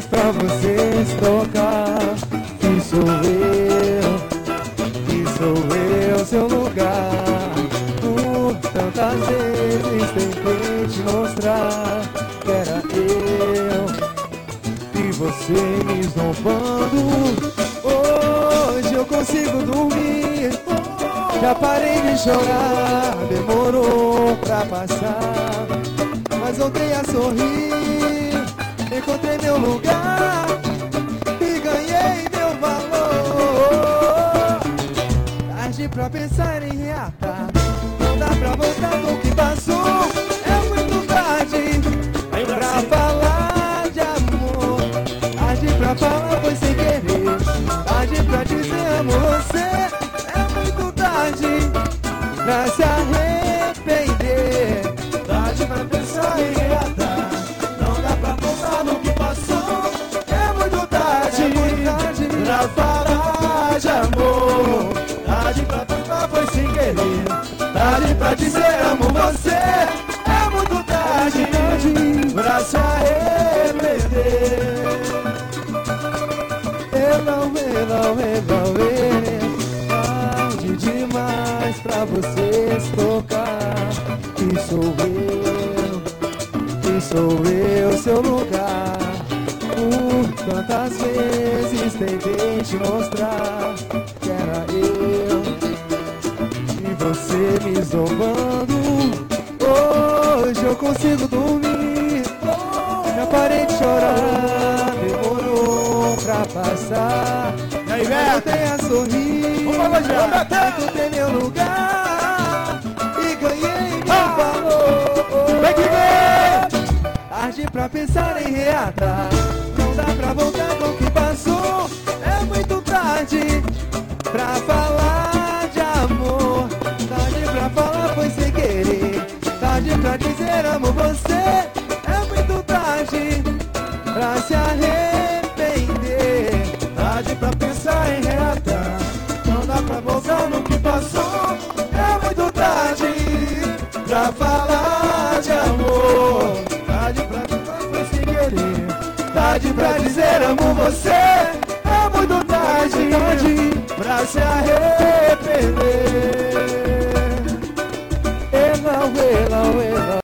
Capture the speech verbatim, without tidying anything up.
pra você se tocar. Que sou eu, que sou eu, seu lugar. Por tantas vezes tentei te mostrar que era eu e você me zombando. Hoje eu consigo dormir, já parei de chorar. Demorou pra passar, mas voltei a sorrir. Encontrei meu lugar e ganhei meu valor. Tarde pra pensar em reatar, não dá pra voltar com o que passou. É muito tarde pra falar de amor. Tarde pra falar foi sem querer. Tarde pra dizer amo você. É muito tarde pra se arrepender. Tarde pra pensar em reatar, não dá pra voltar no que passou. É muito tarde, é muito tarde pra falar de amor. Tarde pra falar foi sem querer. Tarde pra dizer amo você. É muito tarde, tarde pra se arrepender. Hello, hello, hello, hello. Tarde demais pra você se tocar. Que sou eu, que sou eu, seu lugar. Por tantas vezes tentei te mostrar que era eu e você me zombando. Hoje eu consigo dormir, já parei de chorar. Demorou pra passar, E aí, mas voltei a sorrir. Encontrei meu lugar e ganhei meu valor. Vem que vem! Tarde pra pensar em reatar, não dá pra voltar com o que passou. É muito tarde pra falar de amor. Tarde pra falar foi sem querer. Tarde pra dizer amo você. É muito tarde pra se arrepender. Tarde pra pensar em reatar, não dá pra voltar no que passou. É muito tarde pra falar de amor. Tarde pra falar foi sem querer. Tarde pra dizer amo você. É muito tarde, tarde pra se arrepender. Hello, hello, hello.